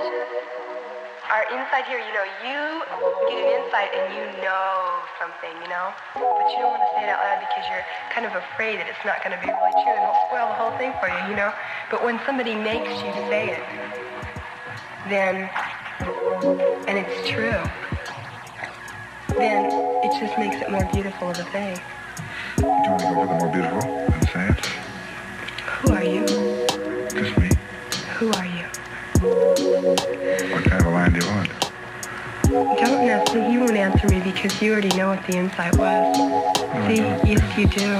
are inside here, you know, you get an insight and you know something, you know? But you don't want to say it out loud because you're kind of afraid that it's not going to be really true and it'll spoil the whole thing for you, you know? But when somebody makes you say it, then, and it's true, then it just makes it more beautiful of a thing. Do you want to go for the more beautiful and say it? Who are you? Just me. Who are you? What kind of a line do you want? Don't answer. You won't answer me because you already know what the insight was. No, See, yes, you do.